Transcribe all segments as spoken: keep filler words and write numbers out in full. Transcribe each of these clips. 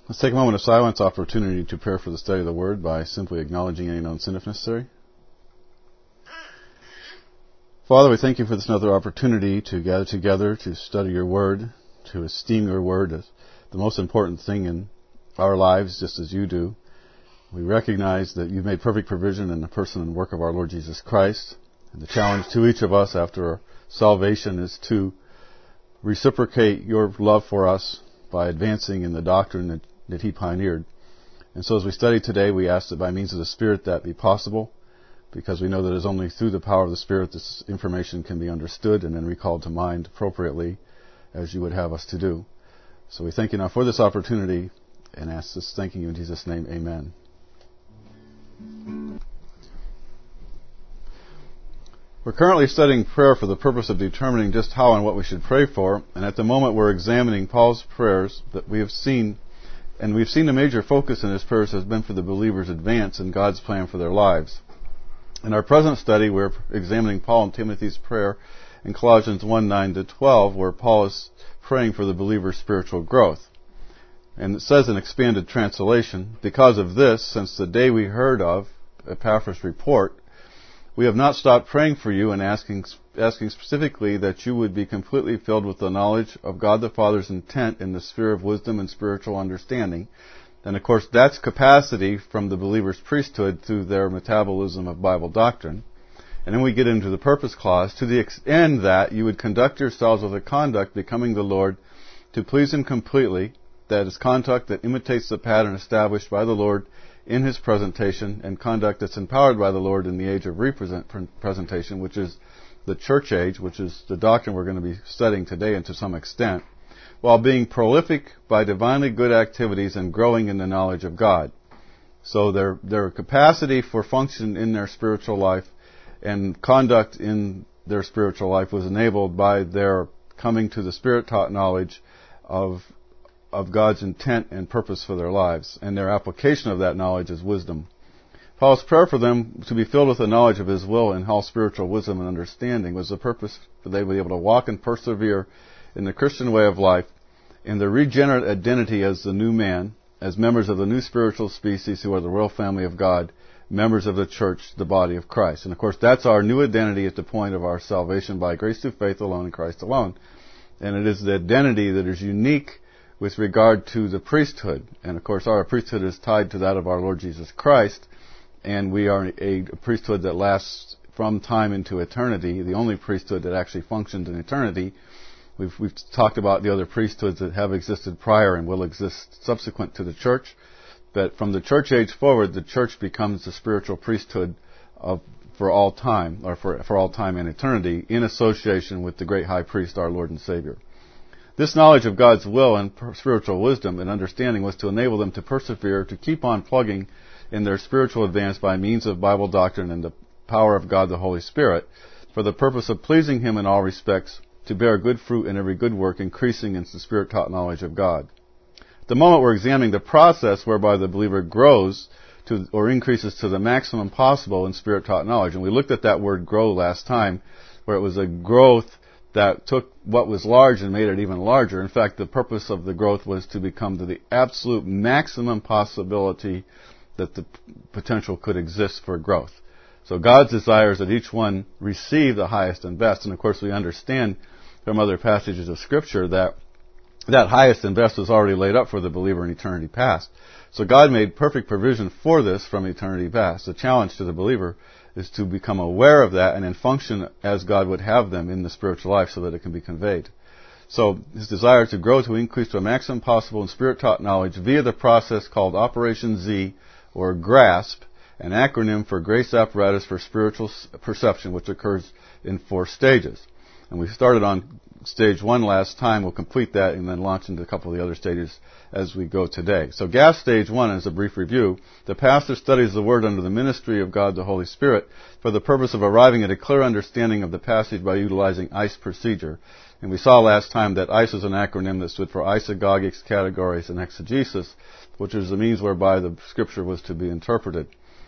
Let's take a moment of silence, opportunity to prepare for the study of the Word by simply acknowledging any known sin if necessary. Father, we thank you for this another opportunity to gather together, to study your Word, to esteem your Word as the most important thing in our lives, just as you do. We recognize that you've made perfect provision in the person and work of our Lord Jesus Christ. And the challenge to each of us after our salvation is to reciprocate your love for us by advancing in the doctrine that, that he pioneered. And so as we study today, we ask that by means of the Spirit that be possible, because we know that it is only through the power of the Spirit this information can be understood and then recalled to mind appropriately as you would have us to do. So we thank you now for this opportunity and ask this thanking you in Jesus' name. Amen. We're currently studying prayer for the purpose of determining just how and what we should pray for, and at the moment we're examining Paul's prayers that we have seen, and we've seen the major focus in his prayers has been for the believer's advance in God's plan for their lives. In our present study, we're examining Paul and Timothy's prayer in Colossians one, nine to twelve, where Paul is praying for the believer's spiritual growth. And it says in expanded translation, because of this, since the day we heard of Epaphras' report, we have not stopped praying for you and asking asking specifically that you would be completely filled with the knowledge of God the Father's intent in the sphere of wisdom and spiritual understanding. And of course, that's capacity from the believer's priesthood through their metabolism of Bible doctrine. And then we get into the purpose clause, to the end that you would conduct yourselves with a conduct becoming the Lord to please Him completely, that is conduct that imitates the pattern established by the Lord in His presentation, and conduct that's empowered by the Lord in the age of represent, presentation, which is the church age, which is the doctrine we're going to be studying today and to some extent, while being prolific by divinely good activities and growing in the knowledge of God. So their their capacity for function in their spiritual life and conduct in their spiritual life was enabled by their coming to the Spirit-taught knowledge of of God's intent and purpose for their lives, and their application of that knowledge is wisdom. Paul's prayer for them to be filled with the knowledge of his will and all spiritual wisdom and understanding was the purpose that they would be able to walk and persevere in the Christian way of life, in their regenerate identity as the new man, as members of the new spiritual species who are the royal family of God, members of the church, the body of Christ. And of course, that's our new identity at the point of our salvation by grace through faith alone in Christ alone. And it is the identity that is unique with regard to the priesthood. And of course, our priesthood is tied to that of our Lord Jesus Christ, and we are a priesthood that lasts from time into eternity, the only priesthood that actually functions in eternity. We've, we've talked about the other priesthoods that have existed prior and will exist subsequent to the church, but from the church age forward, the church becomes the spiritual priesthood of for all time, or for, for all time and eternity, in association with the great high priest, our Lord and Savior. This knowledge of God's will and spiritual wisdom and understanding was to enable them to persevere, to keep on plugging in their spiritual advance by means of Bible doctrine and the power of God the Holy Spirit, for the purpose of pleasing Him in all respects, to bear good fruit in every good work, increasing in the Spirit-taught knowledge of God. At the moment we're examining the process whereby the believer grows to or increases to the maximum possible in Spirit-taught knowledge. And we looked at that word grow last time, where it was a growth that took what was large and made it even larger. In fact, the purpose of the growth was to become to the absolute maximum possibility that the potential could exist for growth. So God's desire is that each one receive the highest and best. And of course, we understand from other passages of Scripture that that highest and best was already laid up for the believer in eternity past. So God made perfect provision for this from eternity past. The challenge to the believer is to become aware of that and then function as God would have them in the spiritual life so that it can be conveyed. So his desire to grow to increase to a maximum possible in Spirit-taught knowledge via the process called Operation Z, or GRASP, an acronym for Grace Apparatus for Spiritual Perception, which occurs in four stages. And we started on stage one last time. We'll complete that and then launch into a couple of the other stages as we go today. So G A S stage one is a brief review. The pastor studies the Word under the ministry of God the Holy Spirit for the purpose of arriving at a clear understanding of the passage by utilizing I C E procedure. And we saw last time that I C E is an acronym that stood for isagogics, categories, and exegesis, which is the means whereby the Scripture was to be interpreted.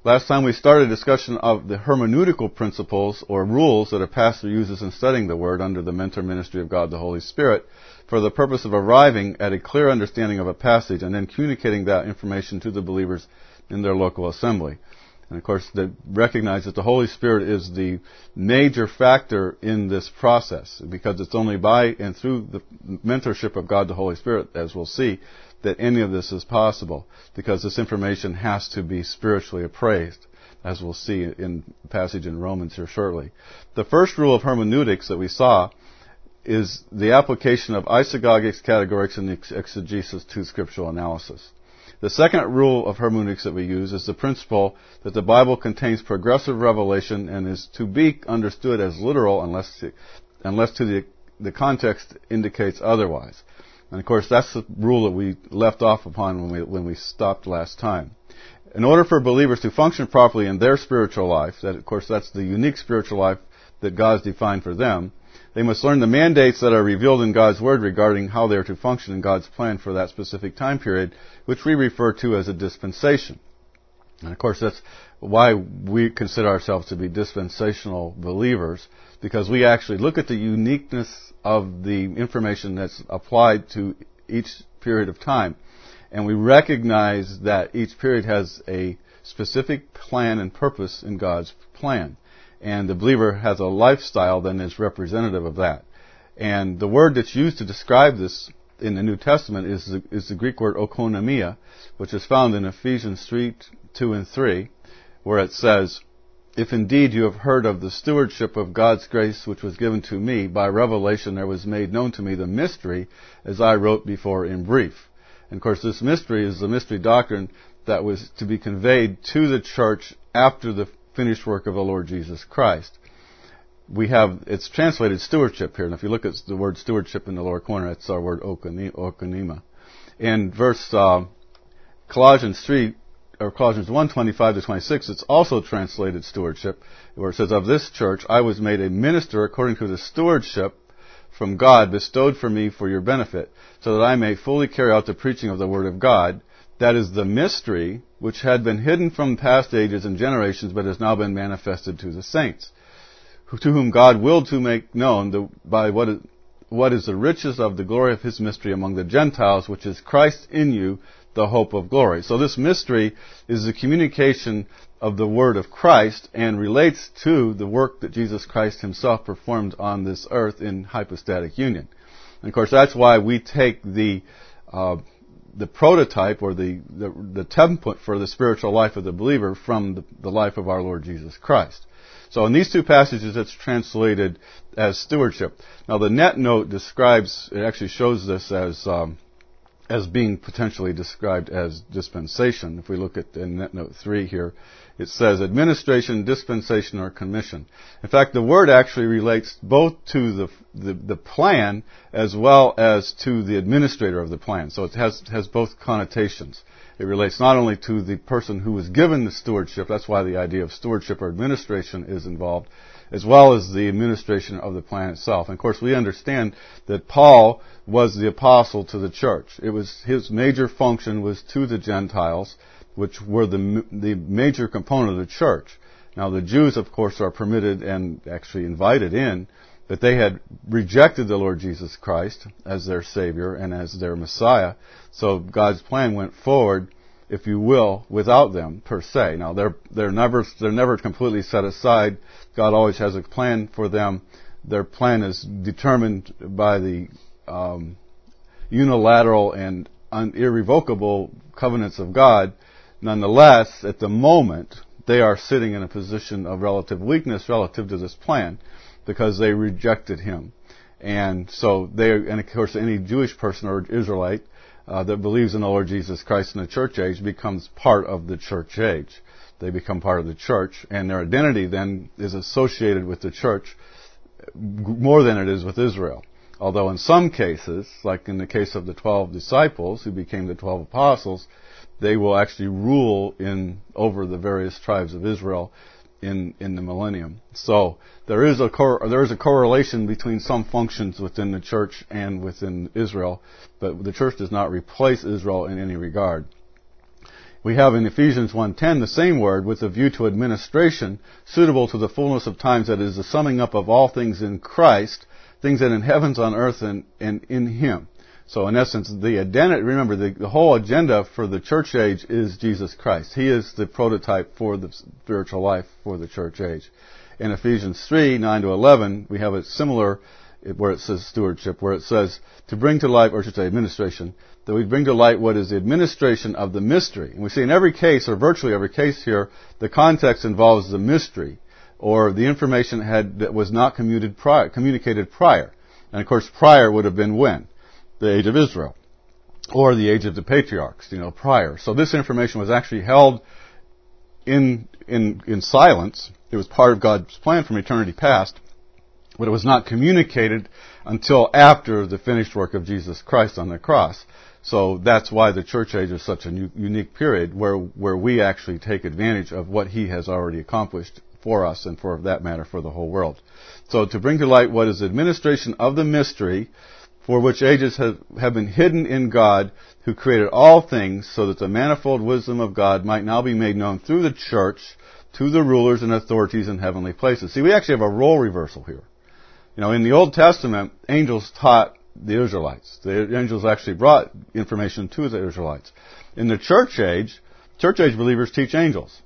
Last time we started a discussion of the hermeneutical principles or rules that a pastor uses in studying the Word under the mentor ministry of God the Holy Spirit for the purpose of arriving at a clear understanding of a passage and then communicating that information to the believers in their local assembly. And of course, they recognize that the Holy Spirit is the major factor in this process, because it's only by and through the mentorship of God the Holy Spirit, as we'll see, that any of this is possible, because this information has to be spiritually appraised, as we'll see in the passage in Romans here shortly. The first rule of hermeneutics that we saw is the application of isagogics, categorics, and exegesis to scriptural analysis. The second rule of hermeneutics that we use is the principle that the Bible contains progressive revelation and is to be understood as literal unless to, unless to the, the context indicates otherwise. And of course, that's the rule that we left off upon when we, when we stopped last time. In order for believers to function properly in their spiritual life, that of course that's the unique spiritual life that God's defined for them, they must learn the mandates that are revealed in God's Word regarding how they are to function in God's plan for that specific time period, which we refer to as a dispensation. And of course, that's why we consider ourselves to be dispensational believers, because we actually look at the uniqueness of the information that's applied to each period of time. And we recognize that each period has a specific plan and purpose in God's plan. And the believer has a lifestyle that is representative of that. And the word that's used to describe this in the New Testament is the, is the Greek word oikonomia, which is found in Ephesians three, two and three, where it says, "If indeed you have heard of the stewardship of God's grace which was given to me, by revelation there was made known to me the mystery, as I wrote before in brief." And of course, this mystery is the mystery doctrine that was to be conveyed to the church after the finished work of the Lord Jesus Christ. We have, it's translated stewardship here, and if you look at the word stewardship in the lower corner, that's our word okonima. In verse uh, Colossians three, or Colossians one, twenty-five to twenty-six, it's also translated stewardship, where it says, "Of this church I was made a minister according to the stewardship from God bestowed for me for your benefit, so that I may fully carry out the preaching of the Word of God, that is the mystery which had been hidden from past ages and generations, but has now been manifested to the saints, to whom God willed to make known the, by what is, what is the riches of the glory of His mystery among the Gentiles, which is Christ in you, the hope of glory." So this mystery is the communication of the Word of Christ and relates to the work that Jesus Christ Himself performed on this earth in hypostatic union. And of course, that's why we take the uh, the prototype or the, the, the template for the spiritual life of the believer from the, the life of our Lord Jesus Christ. So in these two passages, it's translated as stewardship. Now the net note describes, it actually shows this as um, as being potentially described as dispensation. If we look at in net note three here, it says administration, dispensation, or commission. In fact, the word actually relates both to the the, the plan as well as to the administrator of the plan. So it has has both connotations. It relates not only to the person who was given the stewardship, that's why the idea of stewardship or administration is involved, as well as the administration of the plan itself. And of course, we understand that Paul was the apostle to the church. It was his major function was to the Gentiles, which were the the major component of the church. Now, the Jews, of course, are permitted and actually invited in, but they had rejected the Lord Jesus Christ as their Savior and as their Messiah. So God's plan went forward, if you will, without them per se. Now, they're they're never they're never completely set aside. God always has a plan for them. Their plan is determined by the um, unilateral and un- irrevocable covenants of God. Nonetheless, at the moment, they are sitting in a position of relative weakness relative to this plan because they rejected Him. And so they, and of course, any Jewish person or Israelite uh, that believes in the Lord Jesus Christ in the church age becomes part of the church age. They become part of the church, and their identity then is associated with the church more than it is with Israel. Although in some cases, like in the case of the twelve disciples who became the twelve apostles, they will actually rule in over the various tribes of Israel in in the millennium. So there is a cor- there is a correlation between some functions within the church and within Israel, but the church does not replace Israel in any regard. We have in Ephesians one ten the same word with a view to administration, suitable to the fullness of times, that is the summing up of all things in Christ, things that in heavens, on earth, and, and in Him. So in essence, the identity, remember, the, the whole agenda for the church age is Jesus Christ. He is the prototype for the spiritual life for the church age. In Ephesians three, nine to eleven, we have a similar, where it says stewardship, where it says to bring to light, or I should say administration, that we bring to light what is the administration of the mystery. And we see in every case, or virtually every case here, the context involves the mystery, or the information had, that was not communicated prior, communicated prior. And of course, prior would have been when? The age of Israel, or the age of the patriarchs, you know, prior. So this information was actually held in in in silence. It was part of God's plan from eternity past, but it was not communicated until after the finished work of Jesus Christ on the cross. So that's why the church age is such a new, unique period where where we actually take advantage of what He has already accomplished for us, and for that matter for the whole world. So to bring to light what is administration of the mystery, for which ages have, have been hidden in God, who created all things, so that the manifold wisdom of God might now be made known through the church to the rulers and authorities in heavenly places. See, we actually have a role reversal here. You know, in the Old Testament, angels taught the Israelites. The angels actually brought information to the Israelites. In the church age, church age believers teach angels.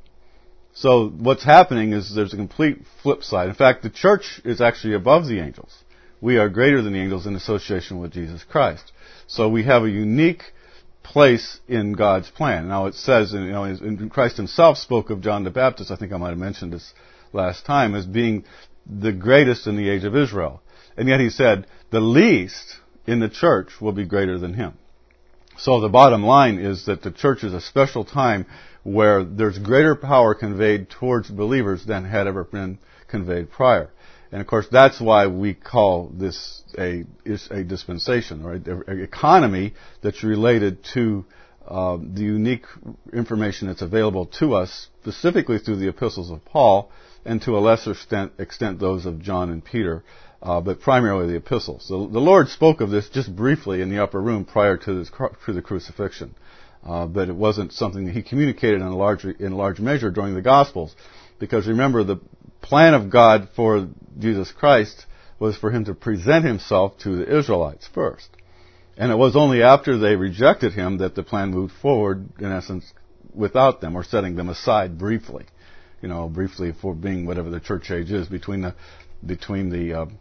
So what's happening is there's a complete flip side. In fact, the church is actually above the angels. We are greater than the angels in association with Jesus Christ. So we have a unique place in God's plan. Now it says, you know, and Christ Himself spoke of John the Baptist, I think I might have mentioned this last time, as being the greatest in the age of Israel. And yet He said, the least in the church will be greater than him. So the bottom line is that the church is a special time where there's greater power conveyed towards believers than had ever been conveyed prior. And of course, that's why we call this a a dispensation, right? An economy that's related to uh, the unique information that's available to us, specifically through the epistles of Paul, and to a lesser extent, extent those of John and Peter, uh, but primarily the epistles. So the Lord spoke of this just briefly in the upper room prior to, this, to the crucifixion, uh, but it wasn't something that He communicated in a large in large measure during the Gospels, because remember, the plan of God for Jesus Christ was for Him to present Himself to the Israelites first. And it was only after they rejected Him that the plan moved forward, in essence, without them, or setting them aside briefly. You know, briefly for being whatever the church age is, between the between the uh,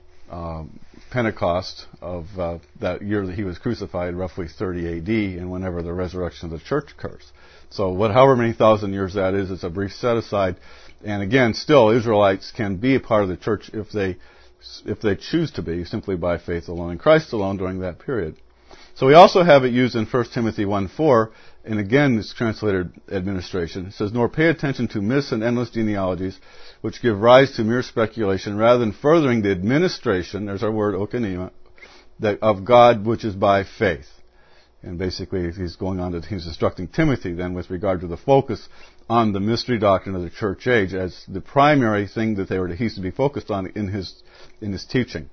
uh, Pentecost of uh, that year that He was crucified, roughly thirty A D, and whenever the resurrection of the church occurs. So what, however many thousand years that is, it's a brief set aside. And again, still, Israelites can be a part of the church if they if they choose to be, simply by faith alone in Christ alone during that period. So we also have it used in First Timothy one four, and again it's translated administration. It says, nor pay attention to myths and endless genealogies, which give rise to mere speculation, rather than furthering the administration, there's our word, okanema, that of God which is by faith. And basically he's going on to, he's instructing Timothy then with regard to the focus on the mystery doctrine of the church age as the primary thing that they were to, he's to be focused on in his in his teaching.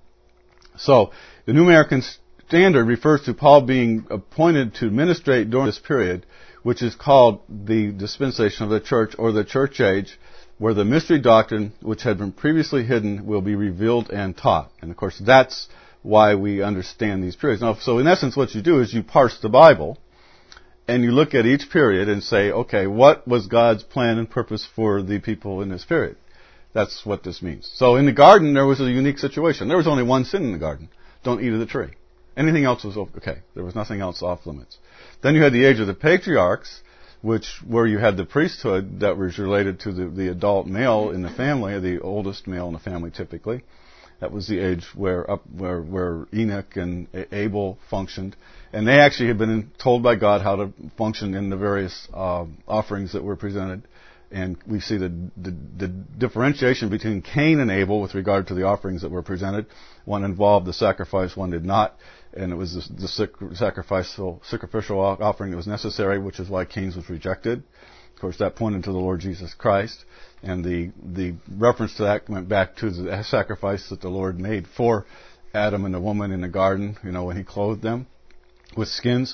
So the New American Standard refers to Paul being appointed to administrate during this period, which is called the dispensation of the church, or the church age, where the mystery doctrine which had been previously hidden will be revealed and taught. And of course that's why we understand these periods. Now, so in essence what you do is you parse the Bible, and you look at each period and say, okay, what was God's plan and purpose for the people in this period? That's what this means. So in the garden, there was a unique situation. There was only one sin in the garden. Don't eat of the tree. Anything else was okay. There was nothing else off limits. Then you had the age of the patriarchs, which where you had the priesthood that was related to the, the adult male in the family, or the oldest male in the family typically. That was the age where up where where Enoch and Abel functioned, and they actually had been told by God how to function in the various uh, offerings that were presented. And we see the, the the differentiation between Cain and Abel with regard to the offerings that were presented. One involved the sacrifice, one did not, and it was the, the sacrificial sacrificial offering that was necessary, which is why Cain's was rejected. Of course, that pointed to the Lord Jesus Christ. And the the reference to that went back to the sacrifice that the Lord made for Adam and the woman in the garden, you know, when He clothed them with skins.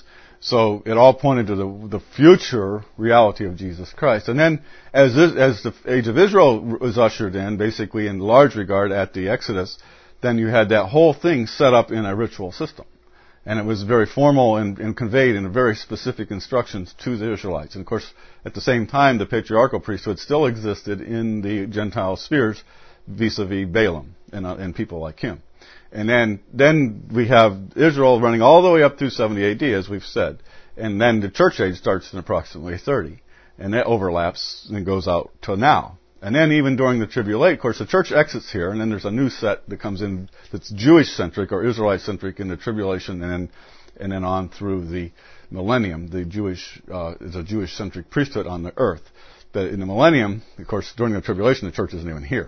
So it all pointed to the, the future reality of Jesus Christ. And then as this, as the age of Israel was ushered in, basically in large regard at the Exodus, then you had that whole thing set up in a ritual system. And it was very formal and, and conveyed in very specific instructions to the Israelites. And of course, at the same time, the patriarchal priesthood still existed in the Gentile spheres vis-a-vis Balaam and, uh, and people like him. And then, then we have Israel running all the way up through seventy A D, as we've said. And then the church age starts in approximately thirty. And that overlaps and goes out to now. And then even during the tribulation, of course, the church exits here, and then there's a new set that comes in that's Jewish-centric or Israelite-centric in the tribulation, and then, and then on through the millennium. The Jewish, uh, is a Jewish-centric priesthood on the earth. But in the millennium, of course, during the tribulation, the church isn't even here.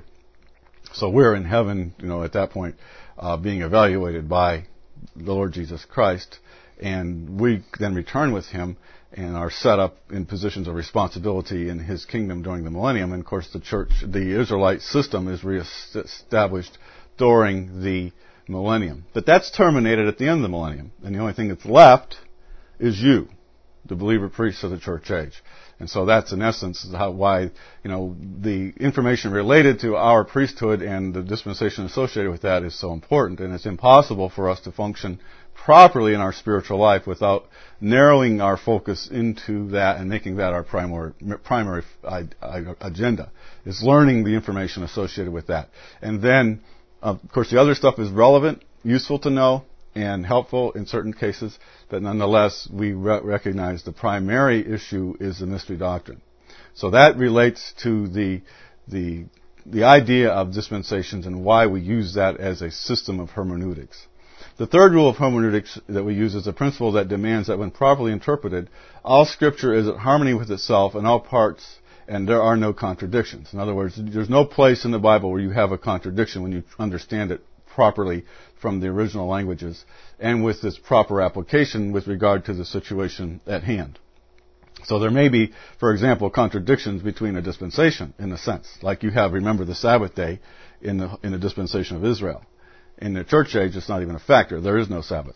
So we're in heaven, you know, at that point, uh, being evaluated by the Lord Jesus Christ, and we then return with Him and are set up in positions of responsibility in His kingdom during the millennium. And of course, the church, the Israelite system is reestablished during the millennium. But that's terminated at the end of the millennium, and the only thing that's left is you, the believer priests of the church age. And so that's in essence how, why, you know, the information related to our priesthood and the dispensation associated with that is so important. And it's impossible for us to function properly in our spiritual life without narrowing our focus into that and making that our primary, primary agenda. Is learning the information associated with that. And then, of course, the other stuff is relevant, useful to know, and helpful in certain cases, but nonetheless, we re- recognize the primary issue is the mystery doctrine. So that relates to the the the idea of dispensations and why we use that as a system of hermeneutics. The third rule of hermeneutics that we use is a principle that demands that when properly interpreted, all Scripture is at harmony with itself in all parts, and there are no contradictions. In other words, there's no place in the Bible where you have a contradiction when you understand it properly from the original languages and with its proper application with regard to the situation at hand. So there may be, for example, contradictions between a dispensation in a sense, like you have, remember, the Sabbath day in the in the dispensation of Israel. In the church age, it's not even a factor. There is no Sabbath.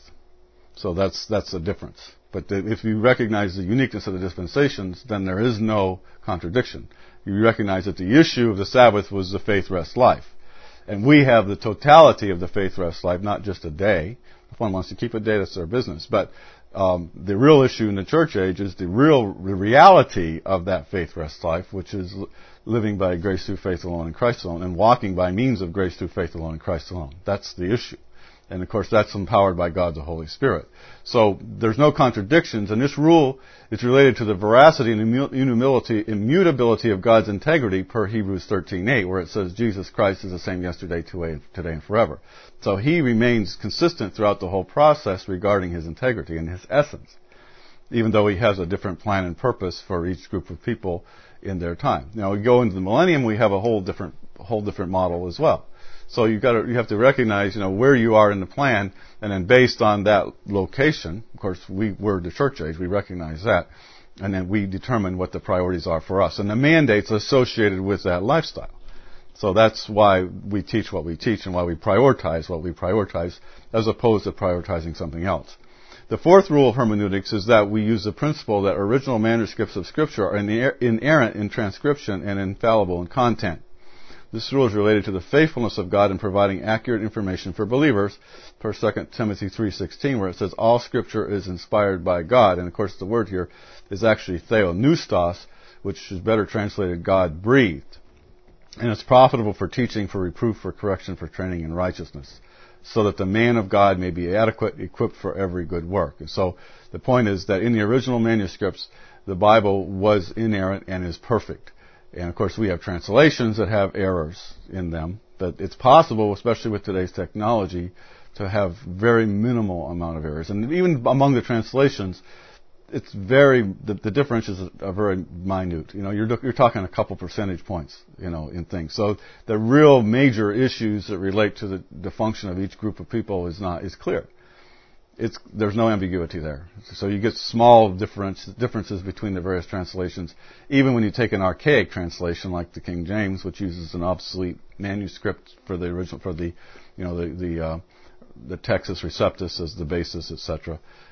So that's that's a difference. But the, if you recognize the uniqueness of the dispensations, then there is no contradiction. You recognize that the issue of the Sabbath was the faith, rest, life. And we have the totality of the faith, rest, life, not just a day. If one wants to keep a day, that's their business. But um, the real issue in the church age is the real the reality of that faith, rest, life, which is living by grace through faith alone in Christ alone, and walking by means of grace through faith alone in Christ alone. That's the issue. And of course, that's empowered by God the Holy Spirit. So there's no contradictions, and this rule is related to the veracity and immutability, immutability of God's integrity per Hebrews thirteen eight, where it says Jesus Christ is the same yesterday, today, and forever. So He remains consistent throughout the whole process regarding His integrity and His essence, even though He has a different plan and purpose for each group of people in their time. Now, we go into the millennium, we have a whole different, whole different model as well. So you've got to, you have to recognize, you know, where you are in the plan, and then based on that location, of course, we, we're the church age, we recognize that, and then we determine what the priorities are for us, and the mandates associated with that lifestyle. So that's why we teach what we teach and why we prioritize what we prioritize, as opposed to prioritizing something else. The fourth rule of hermeneutics is that we use the principle that original manuscripts of Scripture are inerrant in transcription and infallible in content. This rule is related to the faithfulness of God in providing accurate information for believers, per Second Timothy three sixteen, where it says all Scripture is inspired by God. And of course, the word here is actually theopneustos, which is better translated God breathed. And it's profitable for teaching, for reproof, for correction, for training in righteousness, so that the man of God may be adequate, equipped for every good work. And so the point is that in the original manuscripts, the Bible was inerrant and is perfect. And of course, we have translations that have errors in them, but it's possible, especially with today's technology, to have very minimal amount of errors. And even among the translations, it's very, the, the differences are very minute. You know, you're, you're talking a couple percentage points, you know, in things. So the real major issues that relate to the, the function of each group of people is not, is clear. It's, there's no ambiguity there. So you get small difference, differences between the various translations, even when you take an archaic translation like the King James, which uses an obsolete manuscript for the original, for the, you know, the, the, uh, the Textus Receptus as the basis, et cetera.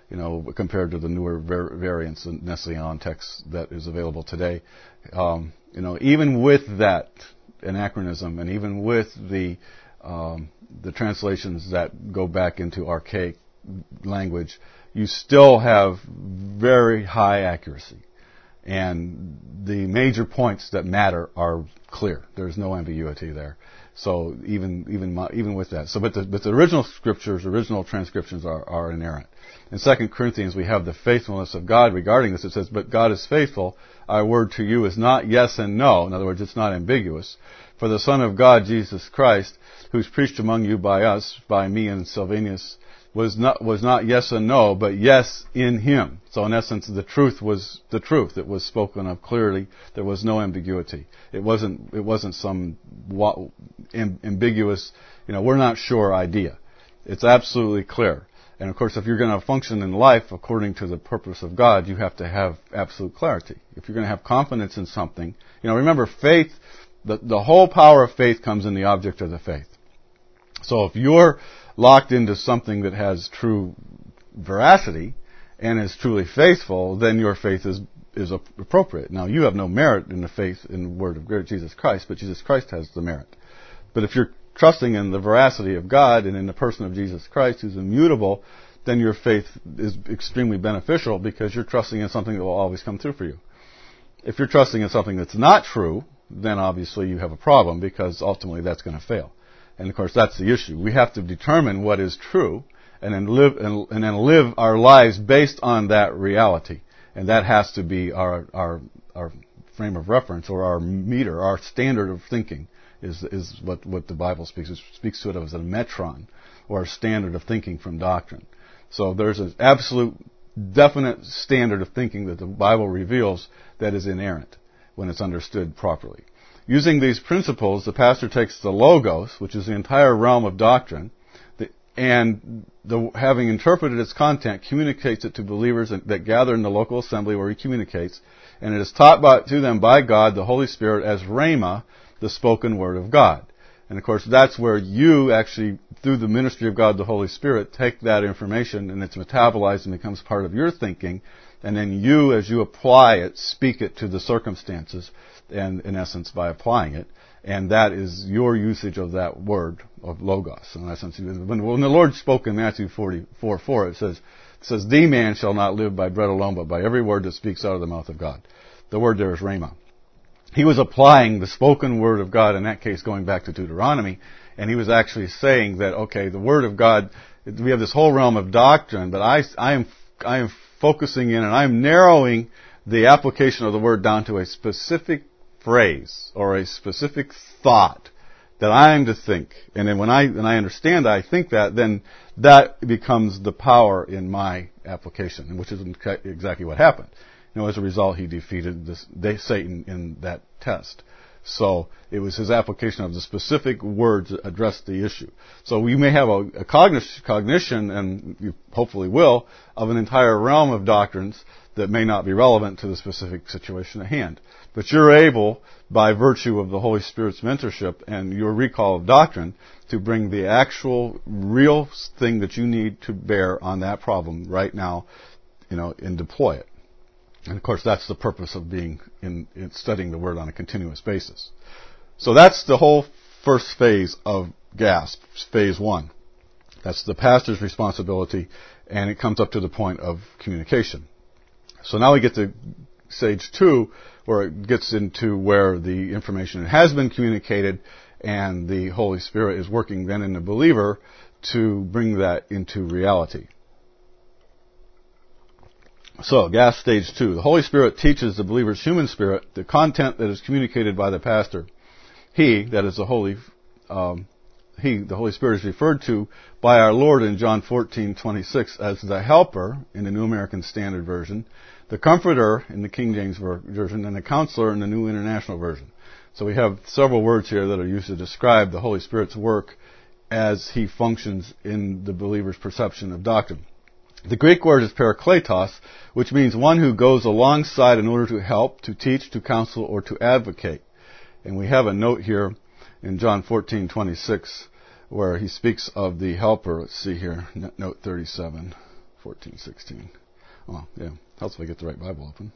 you know, compared to the newer var- variants in Nestle-Aland text that is available today. Um, you know, even with that anachronism, and even with the um, the translations that go back into archaic language, you still have very high accuracy. And the major points that matter are clear. There's no ambiguity there. So even even even with that, so but the but the original scriptures, original transcriptions are, are inerrant. In Second Corinthians, we have the faithfulness of God regarding this. It says, "But God is faithful. Our word to you is not yes and no." In other words, it's not ambiguous. "For the Son of God, Jesus Christ, who's preached among you by us, by me and Silvanus, was not was not yes and no, but yes in Him." So in essence, the truth was the truth. It was spoken of clearly. There was no ambiguity. It wasn't it wasn't some wa- am, ambiguous, you know, we're not sure idea. It's absolutely clear. And of course, if you're going to function in life according to the purpose of God, you have to have absolute clarity. If you're going to have confidence in something, you know, remember, faith, the the whole power of faith comes in the object of the faith. So if you're locked into something that has true veracity and is truly faithful, then your faith is is appropriate. Now, you have no merit in the faith in the word of Jesus Christ, but Jesus Christ has the merit. But if you're trusting in the veracity of God and in the person of Jesus Christ, who's immutable, then your faith is extremely beneficial because you're trusting in something that will always come through for you. If you're trusting in something that's not true, then obviously you have a problem because ultimately that's going to fail. And of course, that's the issue. We have to determine what is true, and then live and, and then live our lives based on that reality. And that has to be our our our frame of reference, or our meter, our standard of thinking. Is is what what the Bible speaks. It speaks to it as a metron, or a standard of thinking from doctrine. So there's an absolute, definite standard of thinking that the Bible reveals that is inerrant when it's understood properly. Using these principles, the pastor takes the Logos, which is the entire realm of doctrine, the, and the, having interpreted its content, communicates it to believers that gather in the local assembly where he communicates, and it is taught by, to them by God, the Holy Spirit, as Rhema, the spoken word of God. And of course, that's where you actually, through the ministry of God, the Holy Spirit, take that information and it's metabolized and becomes part of your thinking, and then you, as you apply it, speak it to the circumstances, and in essence, by applying it. And that is your usage of that word, of Logos. In essence, when, when the Lord spoke in Matthew forty-four four, it says, it says, "The man shall not live by bread alone, but by every word that speaks out of the mouth of God." The word there is Rhema. He was applying the spoken word of God, in that case going back to Deuteronomy, and he was actually saying that, okay, the word of God, we have this whole realm of doctrine, but I, I am, I am focusing in and I'm narrowing the application of the word down to a specific phrase or a specific thought that I am to think. And then when I, when I understand that, I think that, then that becomes the power in my application, which is exactly what happened. You know, as a result, he defeated this, they, Satan in that test. So it was his application of the specific words that addressed the issue. So we may have a, a cognition, cognition, and you hopefully will, of an entire realm of doctrines that may not be relevant to the specific situation at hand. But you're able, by virtue of the Holy Spirit's mentorship and your recall of doctrine, to bring the actual, real thing that you need to bear on that problem right now, you know, and deploy it. And of course, that's the purpose of being in, in studying the Word on a continuous basis. So that's the whole first phase of GASP, phase one. That's the pastor's responsibility, and it comes up to the point of communication. So now we get to stage two, where it gets into where the information has been communicated, and the Holy Spirit is working then in the believer to bring that into reality. So, gas stage two. The Holy Spirit teaches the believer's human spirit the content that is communicated by the pastor. He, that is the Holy, um, he, the Holy Spirit, is referred to by our Lord in John fourteen twenty-six as the Helper in the New American Standard Version, the Comforter in the King James Version, and the Counselor in the New International Version. So we have several words here that are used to describe the Holy Spirit's work as he functions in the believer's perception of doctrine. The Greek word is parakletos, which means one who goes alongside in order to help, to teach, to counsel, or to advocate. And we have a note here in John fourteen twenty-six where he speaks of the helper. Let's see here, note thirty-seven. fourteen sixteen. Well, yeah, helps if I get the right Bible open.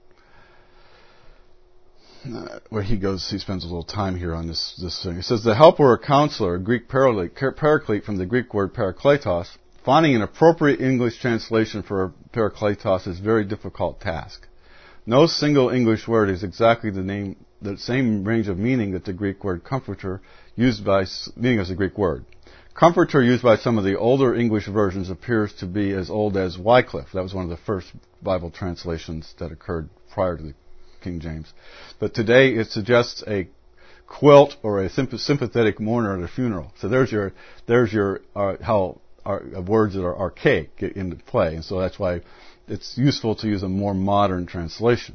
Uh, where he goes, he spends a little time here on this this thing. It says, the helper or counselor, Greek paraclete from the Greek word parakletos, finding an appropriate English translation for parakletos is a very difficult task. No single English word is exactly the name, the same range of meaning that the Greek word comforter used by, meaning as a Greek word. Comforter used by some of the older English versions appears to be as old as Wycliffe. That was one of the first Bible translations that occurred prior to the King James. But today it suggests a quilt or a sympathetic mourner at a funeral. So there's your, there's your, uh, how our, uh, words that are archaic get into play. And so that's why it's useful to use a more modern translation.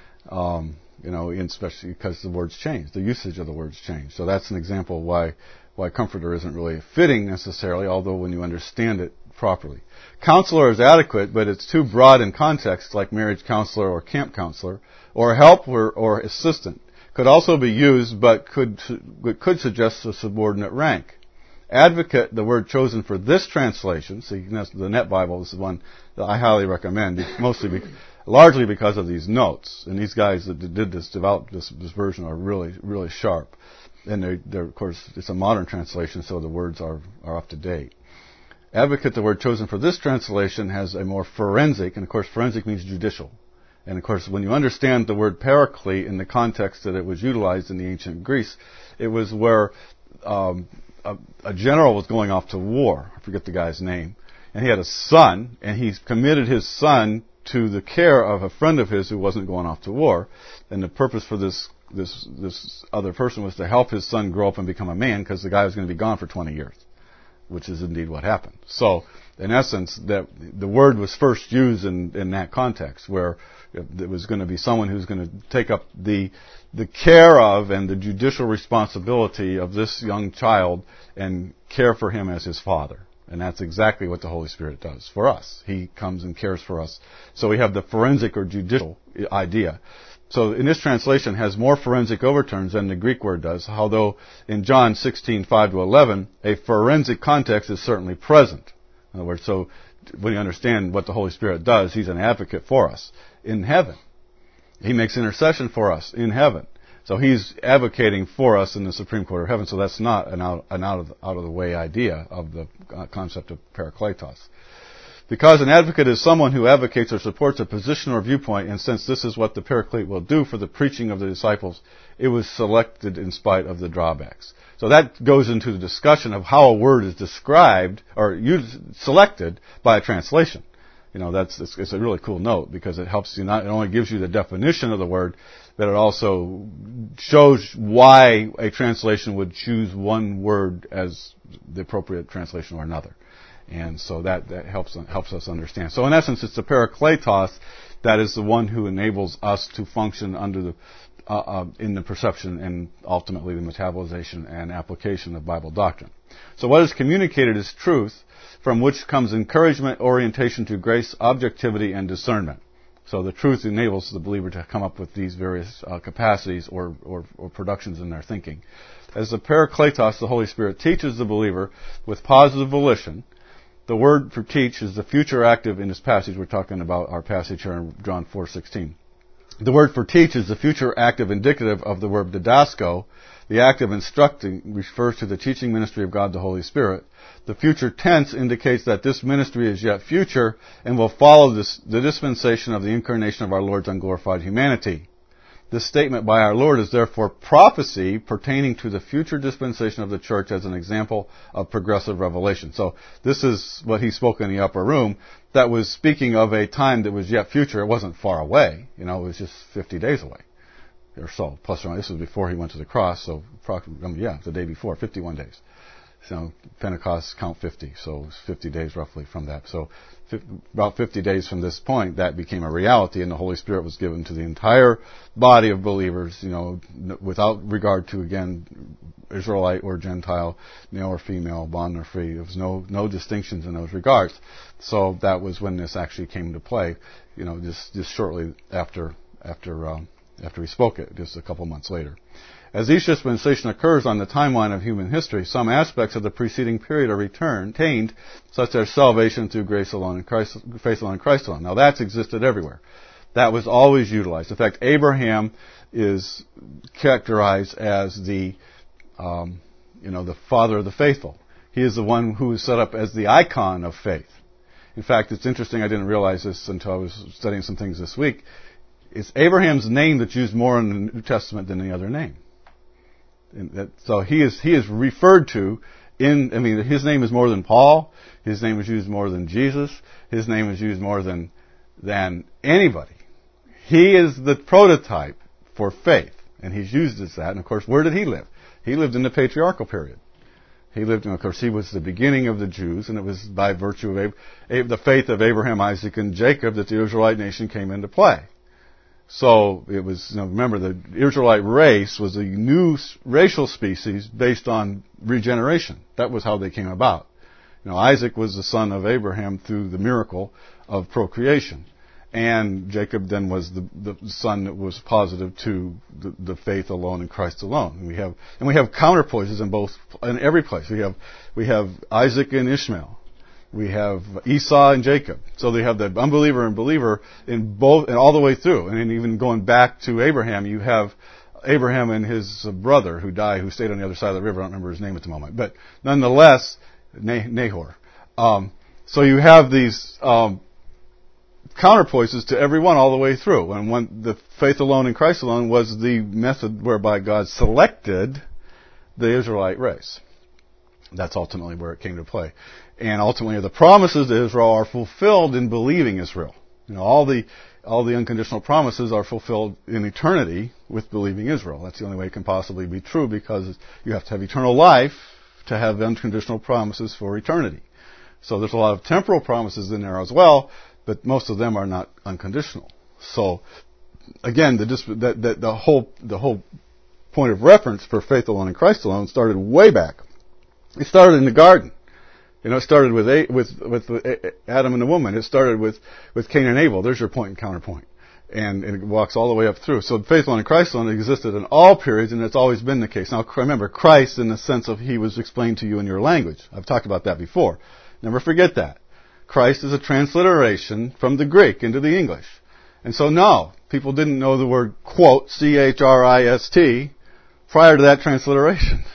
Um, you know, especially because the words change. The usage of the words change. So that's an example of why, why comforter isn't really fitting necessarily, although when you understand it properly. Counselor is adequate, but it's too broad in context, like marriage counselor or camp counselor, or helper or assistant. Could also be used, but could could suggest a subordinate rank. Advocate, the word chosen for this translation, see, the Net Bible is the one that I highly recommend, mostly, be, largely because of these notes. And these guys that did this, developed this, this version, are really, really sharp. And they're, they're, of course, it's a modern translation, so the words are, are up to date. Advocate, the word chosen for this translation, has a more forensic, and of course forensic means judicial. And of course when you understand the word paraclete in the context that it was utilized in the ancient Greece, it was where um, a, a general was going off to war. I forget the guy's name. And he had a son, and he committed his son to the care of a friend of his who wasn't going off to war. And the purpose for this this this other person was to help his son grow up and become a man, because the guy was going to be gone for twenty years. Which is indeed what happened. So, in essence, that the word was first used in, in that context, where it was going to be someone who's going to take up the the care of and the judicial responsibility of this young child and care for him as his father. And that's exactly what the Holy Spirit does for us. He comes and cares for us. So we have the forensic or judicial idea. So in this translation has more forensic overtones than the Greek word does, although in John sixteen, five to eleven, a forensic context is certainly present. In other words, so when you understand what the Holy Spirit does, He's an advocate for us in heaven. He makes intercession for us in heaven. So He's advocating for us in the Supreme Court of Heaven, so that's not an out, an out of, out of the way idea of the concept of parakletos. Because an advocate is someone who advocates or supports a position or viewpoint, and since this is what the paraclete will do for the preaching of the disciples, it was selected in spite of the drawbacks. So that goes into the discussion of how a word is described or used, selected by a translation. You know, that's it's, it's a really cool note, because it helps you not, it only gives you the definition of the word, but it also shows why a translation would choose one word as the appropriate translation or another. And so that, that helps helps us understand. So in essence, it's the parakletos that is the one who enables us to function under the uh, uh, in the perception and ultimately the metabolization and application of Bible doctrine. So what is communicated is truth, from which comes encouragement, orientation to grace, objectivity, and discernment. So the truth enables the believer to come up with these various uh, capacities or, or, or productions in their thinking. As the parakletos, the Holy Spirit teaches the believer with positive volition. The word for teach is the future active in this passage. We're talking about our passage here in John four sixteen. The word for teach is the future active indicative of the word didasko. The active instructing refers to the teaching ministry of God the Holy Spirit. The future tense indicates that this ministry is yet future and will follow this, the dispensation of the incarnation of our Lord's unglorified humanity. This statement by our Lord is therefore prophecy pertaining to the future dispensation of the church as an example of progressive revelation. So this is what he spoke in the upper room that was speaking of a time that was yet future. It wasn't far away. You know, it was just fifty days away or so. Plus or minus. This was before he went to the cross. So, um, yeah, the day before, fifty-one days. So Pentecost count fifty. So it's fifty days roughly from that. So about fifty days from this point, that became a reality, and the Holy Spirit was given to the entire body of believers, you know, without regard to, again, Israelite or Gentile, male or female, bond or free. There was no no distinctions in those regards. So that was when this actually came into play, you know, just just shortly after after um, after he spoke it just a couple months later. As each dispensation occurs on the timeline of human history, some aspects of the preceding period are retained, such as salvation through grace alone and Christ, faith alone and Christ alone. Now that's existed everywhere. That was always utilized. In fact, Abraham is characterized as the, um, you know, the father of the faithful. He is the one who is set up as the icon of faith. In fact, it's interesting, I didn't realize this until I was studying some things this week. It's Abraham's name that's used more in the New Testament than any other name. And that, so he is he is referred to in, I mean, his name is more than Paul. His name is used more than Jesus. His name is used more than than anybody. He is the prototype for faith, and he's used as that. And of course, where did he live? He lived in the patriarchal period. He lived, and of course, he was the beginning of the Jews, and it was by virtue of Ab- Ab- the faith of Abraham, Isaac, and Jacob that the Israelite nation came into play. So it was, you know, remember, the Israelite race was a new racial species based on regeneration. That was how they came about. You know, Isaac was the son of Abraham through the miracle of procreation. And Jacob then was the, the son that was positive to the, the faith alone in Christ alone. And we have, and we have counterpoises in both, in every place. We have, we have Isaac and Ishmael. We have Esau and Jacob. So they have the unbeliever and believer in both, and all the way through. And even going back to Abraham, you have Abraham and his brother who died, who stayed on the other side of the river. I don't remember his name at the moment. But nonetheless, Nahor. Um, so you have these um, counterpoises to everyone all the way through. And when the faith alone in Christ alone was the method whereby God selected the Israelite race. That's ultimately where it came to play. And ultimately, the promises to Israel are fulfilled in believing Israel. You know, all the all the unconditional promises are fulfilled in eternity with believing Israel. That's the only way it can possibly be true, because you have to have eternal life to have unconditional promises for eternity. So there's a lot of temporal promises in there as well, but most of them are not unconditional. So again, the the, the, the whole the whole point of reference for faith alone in Christ alone started way back. It started in the garden. You know, it started with a, with with Adam and the woman. It started with, with Cain and Abel. There's your point and counterpoint. And, and it walks all the way up through. So faith alone in Christ alone existed in all periods, and it's always been the case. Now remember, Christ in the sense of he was explained to you in your language. I've talked about that before. Never forget that. Christ is a transliteration from the Greek into the English. And so no, people didn't know the word quote, C H R I S T, prior to that transliteration.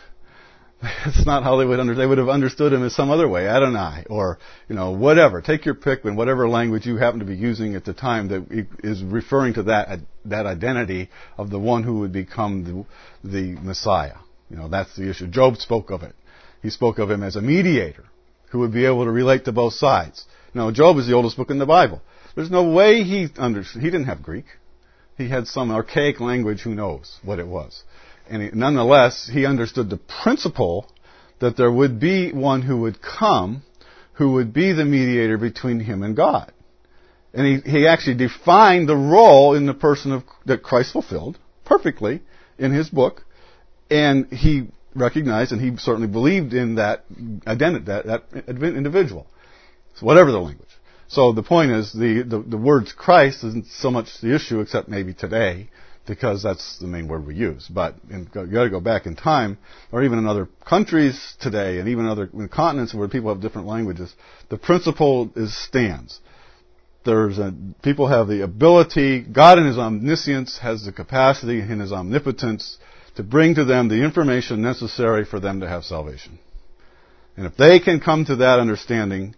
That's not how they would understand. They would have understood him as some other way, Adonai, or, you know, whatever. Take your pick in whatever language you happen to be using at the time that is referring to that that identity of the one who would become the, the Messiah. You know, that's the issue. Job spoke of it. He spoke of him as a mediator who would be able to relate to both sides. Now, Job is the oldest book in the Bible. There's no way he understood. He didn't have Greek. He had some archaic language. Who knows what it was. And he, nonetheless, he understood the principle that there would be one who would come, who would be the mediator between him and God. And he, he actually defined the role in the person of, that Christ fulfilled perfectly in his book. And he recognized, and he certainly believed in that identity, that, that individual. So whatever the language. So the point is, the, the, the words Christ isn't so much the issue, except maybe today, because that's the main word we use. But in, you got to go back in time, or even in other countries today, and even other in continents where people have different languages, the principle is stands. There's a, people have the ability, God in His omniscience has the capacity in His omnipotence to bring to them the information necessary for them to have salvation. And if they can come to that understanding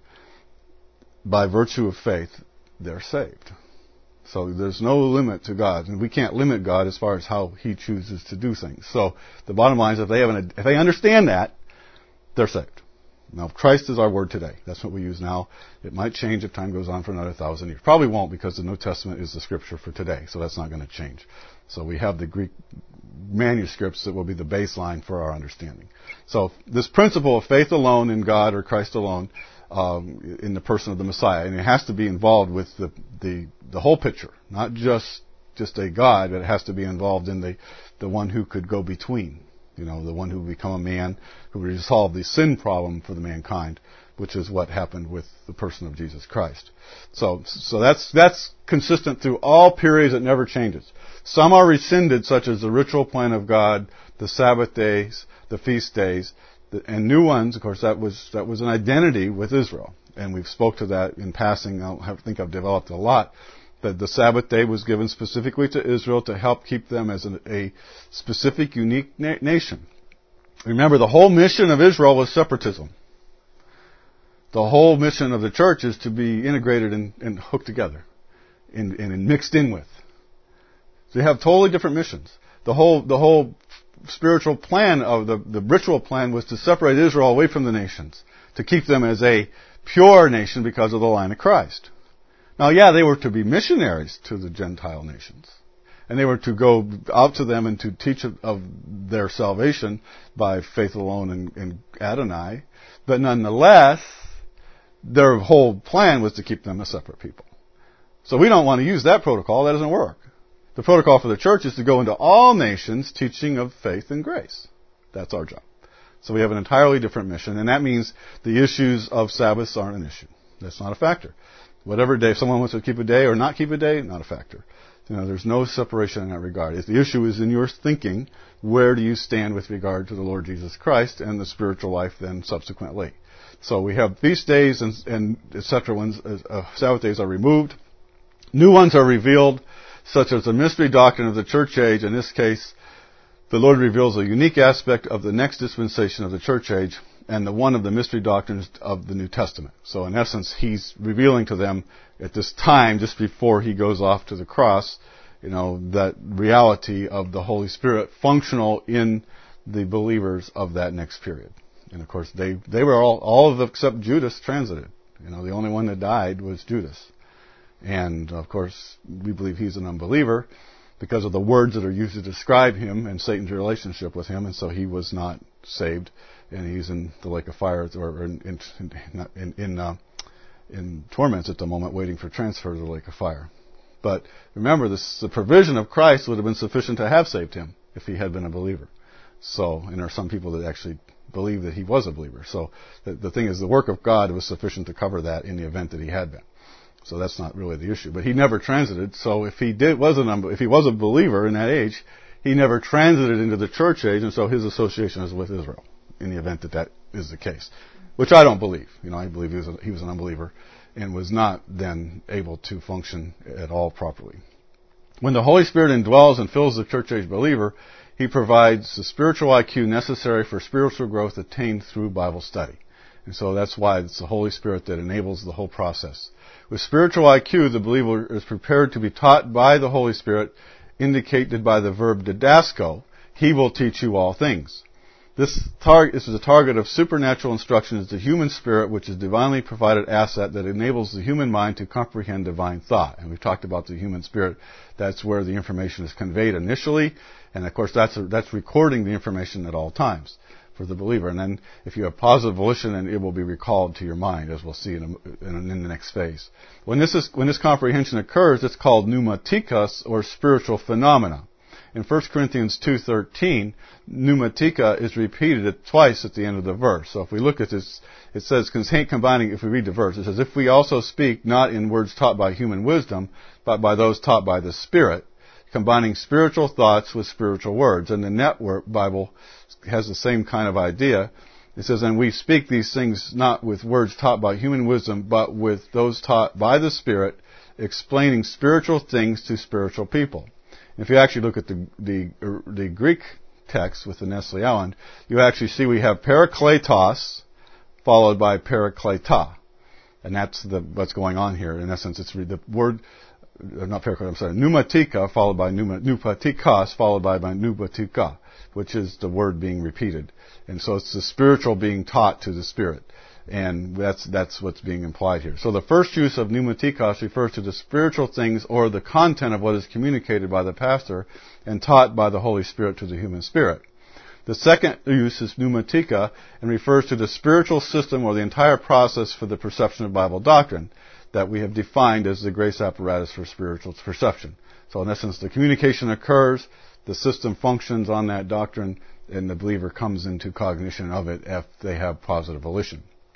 by virtue of faith, they're saved. So there's no limit to God, and we can't limit God as far as how He chooses to do things. So the bottom line is, if they have an, if they understand that, they're saved. Now, Christ is our word today. That's what we use now. It might change if time goes on for another thousand years. Probably won't, because the New Testament is the scripture for today, so that's not going to change. So we have the Greek manuscripts that will be the baseline for our understanding. So this principle of faith alone in God or Christ alone, Um, in the person of the Messiah, and it has to be involved with the, the the whole picture, not just just a God, but it has to be involved in the the one who could go between, you know, the one who would become a man, who would resolve the sin problem for the mankind, which is what happened with the person of Jesus Christ. So, so that's, that's consistent through all periods. It never changes. Some are rescinded, such as the ritual plan of God, the Sabbath days, the feast days, and new ones. Of course, that was, that was an identity with Israel. And we've spoke to that in passing. I think I've developed a lot. That the Sabbath day was given specifically to Israel to help keep them as an, a specific, unique na- nation. Remember, the whole mission of Israel was separatism. The whole mission of the church is to be integrated and, and hooked together and, and mixed in with. They have totally different missions. The whole the whole spiritual plan of the, the ritual plan was to separate Israel away from the nations, to keep them as a pure nation because of the line of Christ. Now, yeah, they were to be missionaries to the Gentile nations. And they were to go out to them and to teach of, of their salvation by faith alone in, in Adonai. But nonetheless, their whole plan was to keep them a separate people. So we don't want to use that protocol. That doesn't work. The protocol for the church is to go into all nations teaching of faith and grace. That's our job. So we have an entirely different mission, and that means the issues of Sabbaths aren't an issue. That's not a factor. Whatever day, if someone wants to keep a day or not keep a day, not a factor. You know, there's no separation in that regard. If the issue is in your thinking, where do you stand with regard to the Lord Jesus Christ and the spiritual life then subsequently? So we have feast days and, and et cetera. Ones, uh, Sabbath days are removed. New ones are revealed, such as the mystery doctrine of the church age. In this case, the Lord reveals a unique aspect of the next dispensation of the church age and the one of the mystery doctrines of the New Testament. So in essence, He's revealing to them at this time, just before He goes off to the cross, you know, that reality of the Holy Spirit functional in the believers of that next period. And of course, they, they were all, all of them except Judas transited. You know, the only one that died was Judas. And of course, we believe he's an unbeliever because of the words that are used to describe him and Satan's relationship with him, and so he was not saved, and he's in the lake of fire, or in in in, in, uh, in torments at the moment, waiting for transfer to the lake of fire. But remember, this, the provision of Christ would have been sufficient to have saved him if he had been a believer. So, and there are some people that actually believe that he was a believer. So the, the thing is, the work of God was sufficient to cover that in the event that he had been. So that's not really the issue. But he never transited. So if he did was an if he was a believer in that age, he never transited into the church age, and so his association is with Israel in the event that that is the case, which I don't believe. You know, I believe he was a, he was an unbeliever and was not then able to function at all properly. When the Holy Spirit indwells and fills the church age believer, He provides the spiritual I Q necessary for spiritual growth attained through Bible study. And so that's why it's the Holy Spirit that enables the whole process. With spiritual I Q, the believer is prepared to be taught by the Holy Spirit, indicated by the verb didasko. He will teach you all things. This, tar- this is a target of supernatural instruction is the human spirit, which is a divinely provided asset that enables the human mind to comprehend divine thought. And we've talked about the human spirit. That's where the information is conveyed initially. And of course, that's, a, that's recording the information at all times for the believer. And then if you have positive volition, then it will be recalled to your mind, as we'll see in, a, in, in the next phase. When this is, when this comprehension occurs, it's called pneumatikos, or spiritual phenomena. In First Corinthians two thirteen, pneumatika is repeated twice at the end of the verse. So if we look at this, it says, combining, if we read the verse, it says, if we also speak not in words taught by human wisdom, but by those taught by the Spirit, combining spiritual thoughts with spiritual words. And the Network Bible has the same kind of idea. It says, and we speak these things not with words taught by human wisdom, but with those taught by the Spirit, explaining spiritual things to spiritual people. If you actually look at the, the, the Greek text with the Nestle Aland, you actually see we have parakletos followed by parakleta. And that's the, what's going on here. In essence, it's the word, not parakletos, I'm sorry, pneumatika followed by pneumatikos followed by, by pneumatika, which is the word being repeated. And so it's the spiritual being taught to the Spirit. And that's that's what's being implied here. So the first use of pneumatikos refers to the spiritual things or the content of what is communicated by the pastor and taught by the Holy Spirit to the human spirit. The second use is pneumatika and refers to the spiritual system or the entire process for the perception of Bible doctrine that we have defined as the grace apparatus for spiritual perception. So in essence, the communication occurs, the system functions on that doctrine, and the believer comes into cognition of it if they have positive volition.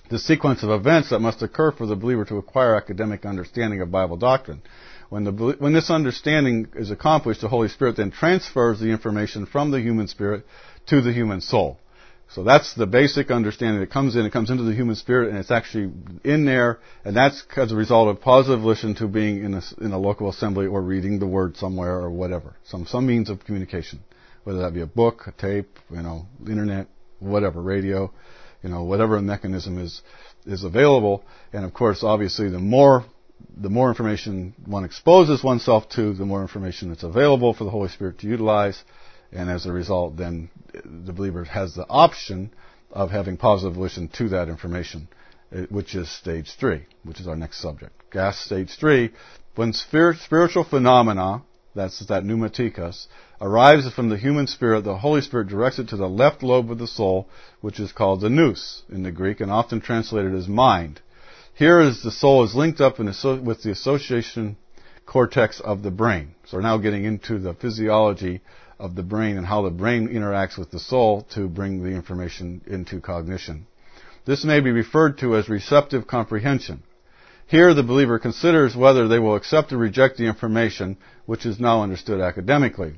the sequence of events that must occur for the believer to acquire academic understanding of Bible doctrine. When, the, when this understanding is accomplished, the Holy Spirit then transfers the information from the human spirit to the human soul. So that's the basic understanding that comes in. It comes into the human spirit, and it's actually in there, and that's as a result of positive volition to being in a, in a local assembly or reading the Word somewhere or whatever, some some means of communication, whether that be a book, a tape, you know, internet, whatever, radio, you know, whatever mechanism is is available. And of course, obviously, the more the more information one exposes oneself to, the more information that's available for the Holy Spirit to utilize. And as a result, then the believer has the option of having positive volition to that information, which is stage three, which is our next subject. Gas stage three, when spirit, spiritual phenomena, that's that pneumatikos, arrives from the human spirit, the Holy Spirit directs it to the left lobe of the soul, which is called the nous in the Greek, and often translated as mind. Here is the soul is linked up in asso- with the association cortex of the brain. So we're now getting into the physiology of the brain and how the brain interacts with the soul to bring the information into cognition. This may be referred to as receptive comprehension. Here the believer considers whether they will accept or reject the information which is now understood academically.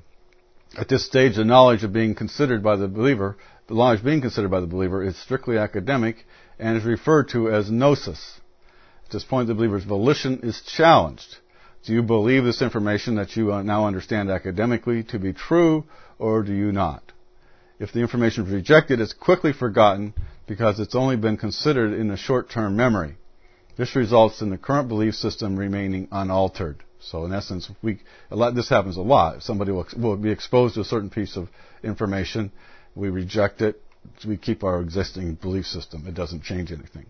At this stage, the knowledge of being considered by the believer, the knowledge being considered by the believer is strictly academic and is referred to as gnosis. At this point, the believer's volition is challenged. Do you believe this information that you now understand academically to be true, or do you not? If the information is rejected, it's quickly forgotten because it's only been considered in a short-term memory. This results in the current belief system remaining unaltered. So in essence, we, a lot, this happens a lot. Somebody will, will be exposed to a certain piece of information. We reject it. We keep our existing belief system. It doesn't change anything.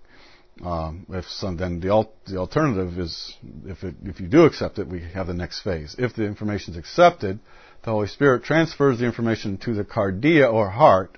Um, if some, then the, al- the alternative is, if it, if you do accept it, we have the next phase. If the information is accepted, the Holy Spirit transfers the information to the cardia or heart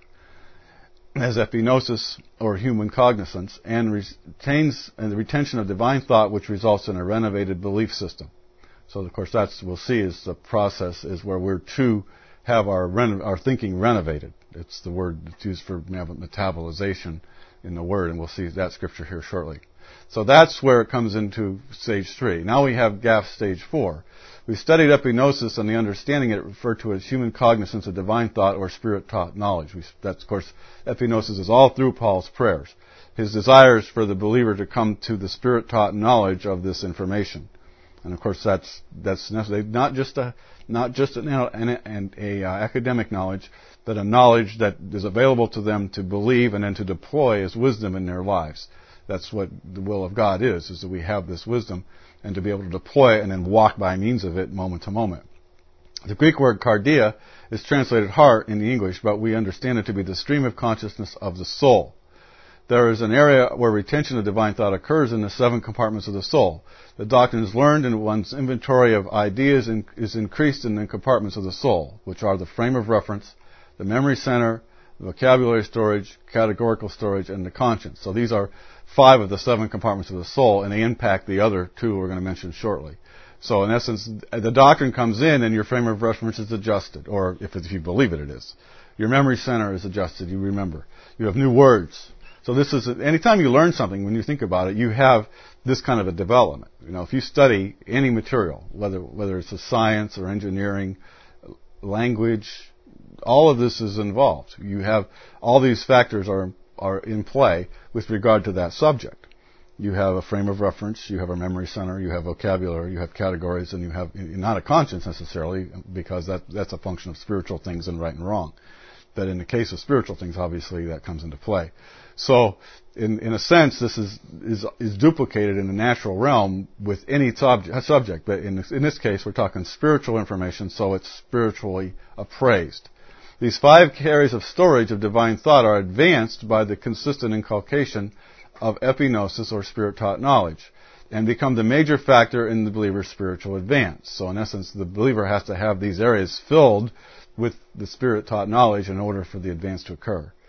as epignosis or human cognizance, and retains and the retention of divine thought, which results in a renovated belief system. So, of course, that's we'll see is the process is where we're to have our reno- our thinking renovated. It's the word that's used for metabolization in the Word, and we'll see that scripture here shortly. So that's where it comes into stage three. Now we have G A F stage four. We studied epignosis and the understanding it referred to as human cognizance of divine thought or spirit-taught knowledge. We, that's, of course, epignosis is all through Paul's prayers. His desire is for the believer to come to the spirit-taught knowledge of this information. And of course, that's that's necessary. Not just a not just an, an, an a, uh, academic knowledge, but a knowledge that is available to them to believe and then to deploy as wisdom in their lives. That's what the will of God is: is that we have this wisdom and to be able to deploy it and then walk by means of it moment to moment. The Greek word cardia is translated heart in the English, but we understand it to be the stream of consciousness of the soul. There is an area where retention of divine thought occurs in the seven compartments of the soul. The doctrine is learned and one's inventory of ideas in, is increased in the compartments of the soul, which are the frame of reference, the memory center, the vocabulary storage, categorical storage, and the conscience. So these are five of the seven compartments of the soul, and they impact the other two we're going to mention shortly. So in essence, the doctrine comes in and your frame of reference is adjusted, or if, if you believe it, it is. Your memory center is adjusted, you remember. You have new words. So this is, anytime you learn something, when you think about it, you have this kind of a development. You know, if you study any material, whether whether it's a science or engineering, language, all of this is involved. You have, all these factors are are in play with regard to that subject. You have a frame of reference, you have a memory center, you have vocabulary, you have categories, and you have not a conscience necessarily, because that that's a function of spiritual things and right and wrong. But in the case of spiritual things, obviously that comes into play. So, in in a sense, this is is is duplicated in the natural realm with any subject. subject but in this, in this case, we're talking spiritual information, so it's spiritually appraised. These five areas of storage of divine thought are advanced by the consistent inculcation of epignosis or spirit-taught knowledge, and become the major factor in the believer's spiritual advance. So, in essence, the believer has to have these areas filled with the spirit-taught knowledge in order for the advance to occur.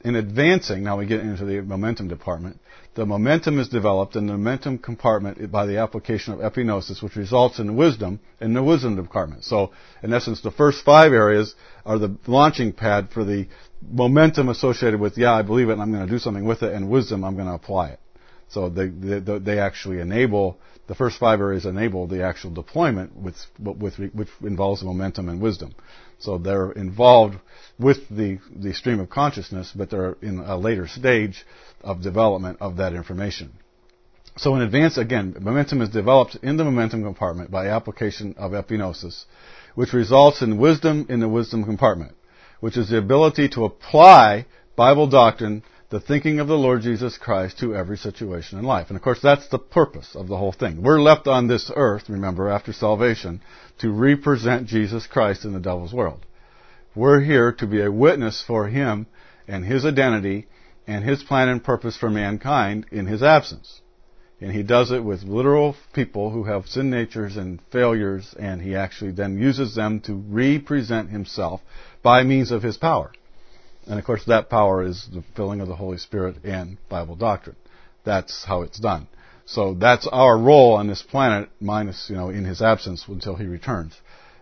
in advancing, now we get into the momentum department, the momentum is developed in the momentum compartment by the application of epignosis, which results in wisdom in the wisdom department. So, in essence, the first five areas are the launching pad for the momentum associated with, yeah, I believe it and I'm going to do something with it, and wisdom, I'm going to apply it. So they, they, they actually enable, the first five areas enable the actual deployment with, with, which involves momentum and wisdom. So they're involved with the, the stream of consciousness, but they're in a later stage of development of that information. So in advance, again, momentum is developed in the momentum compartment by application of epignosis, which results in wisdom in the wisdom compartment, which is the ability to apply Bible doctrine, the thinking of the Lord Jesus Christ, to every situation in life. And of course, that's the purpose of the whole thing. We're left on this earth, remember, after salvation, to represent Jesus Christ in the devil's world. We're here to be a witness for Him and His identity and His plan and purpose for mankind in His absence. And He does it with literal people who have sin natures and failures, and He actually then uses them to represent Himself by means of His power. And of course, that power is the filling of the Holy Spirit and Bible doctrine. That's how it's done. So that's our role on this planet, minus, you know, in His absence until He returns.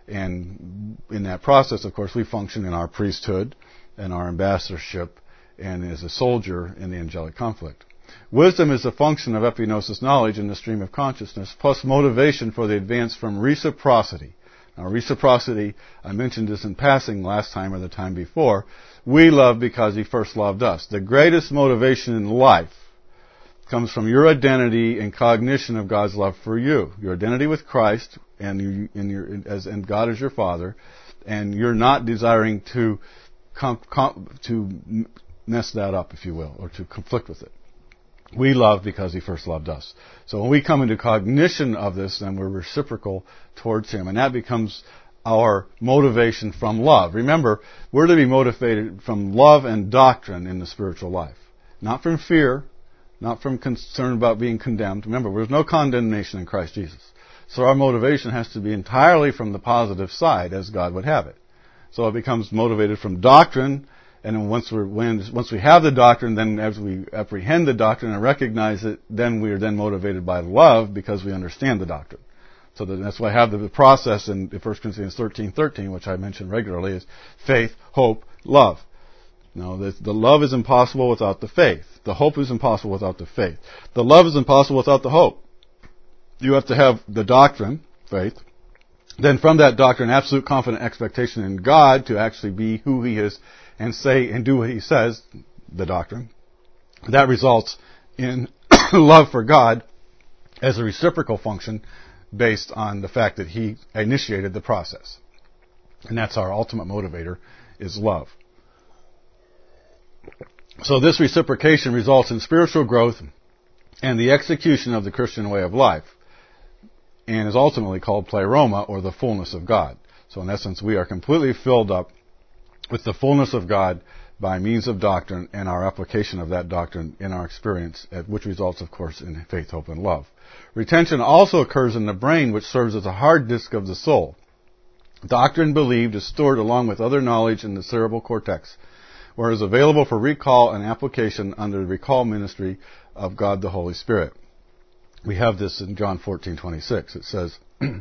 And in that process, of course, we function in our priesthood and our ambassadorship and as a soldier in the angelic conflict. Wisdom is a function of epignosis knowledge in the stream of consciousness, plus motivation for the advance from reciprocity. Now, reciprocity, I mentioned this in passing last time or the time before. We love because He first loved us. The greatest motivation in life comes from your identity and cognition of God's love for you. Your identity with Christ and, you, and, your, as, and God as your Father, and you're not desiring to com, com, to mess that up, if you will, or to conflict with it. We love because He first loved us. So when we come into cognition of this, then we're reciprocal towards Him. And that becomes our motivation from love. Remember, we're to be motivated from love and doctrine in the spiritual life. Not from fear, not from concern about being condemned. Remember, there's no condemnation in Christ Jesus. So our motivation has to be entirely from the positive side, as God would have it. So it becomes motivated from doctrine. And then once we're, when, once we have the doctrine, then as we apprehend the doctrine and recognize it, then we are then motivated by love because we understand the doctrine. So that's why I have the process in First Corinthians thirteen thirteen, which I mention regularly, is faith, hope, love. Now, the, the love is impossible without the faith. The hope is impossible without the faith. The love is impossible without the hope. You have to have the doctrine, faith. Then from that doctrine, absolute confident expectation in God to actually be who He is and say and do what He says, the doctrine. That results in love for God as a reciprocal function based on the fact that He initiated the process. And that's our ultimate motivator, is love. So this reciprocation results in spiritual growth and the execution of the Christian way of life, and is ultimately called pleroma, or the fullness of God. So in essence, we are completely filled up with the fullness of God by means of doctrine and our application of that doctrine in our experience, which results, of course, in faith, hope, and love. Retention also occurs in the brain, which serves as a hard disk of the soul. Doctrine believed is stored along with other knowledge in the cerebral cortex, where it is available for recall and application under the recall ministry of God the Holy Spirit. We have this in John fourteen twenty-six. It says, we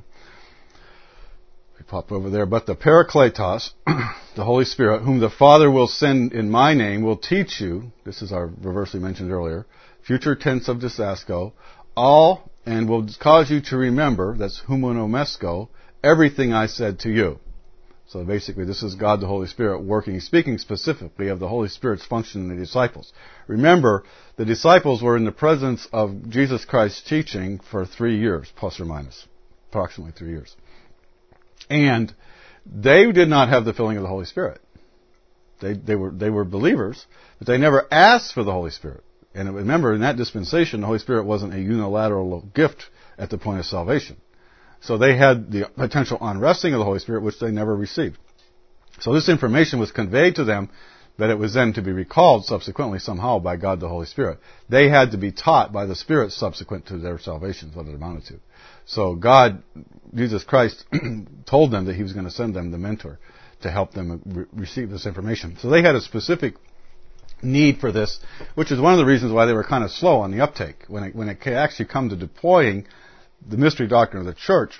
pop over there, but the Parakletos, the Holy Spirit, whom the Father will send in my name, will teach you, this is our reversely mentioned earlier, future tense of disasko, all, and will cause you to remember, that's humonomesco, everything I said to you. So basically, this is God the Holy Spirit working, speaking specifically of the Holy Spirit's function in the disciples. Remember, the disciples were in the presence of Jesus Christ's teaching for three years, plus or minus, approximately three years. And they did not have the filling of the Holy Spirit. They, they were, they were believers, but they never asked for the Holy Spirit. And remember, in that dispensation, the Holy Spirit wasn't a unilateral gift at the point of salvation. So they had the potential unresting of the Holy Spirit, which they never received. So this information was conveyed to them, but it was then to be recalled subsequently somehow by God the Holy Spirit. They had to be taught by the Spirit subsequent to their salvation, is what it amounted to. So God, Jesus Christ, told them that He was going to send them the mentor to help them re- receive this information. So they had a specific need for this, which is one of the reasons why they were kind of slow on the uptake. When it, when it actually come to deploying the mystery doctrine of the church,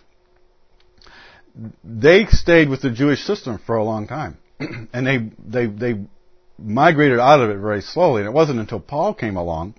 they stayed with the Jewish system for a long time. And they, they, they migrated out of it very slowly. And it wasn't until Paul came along,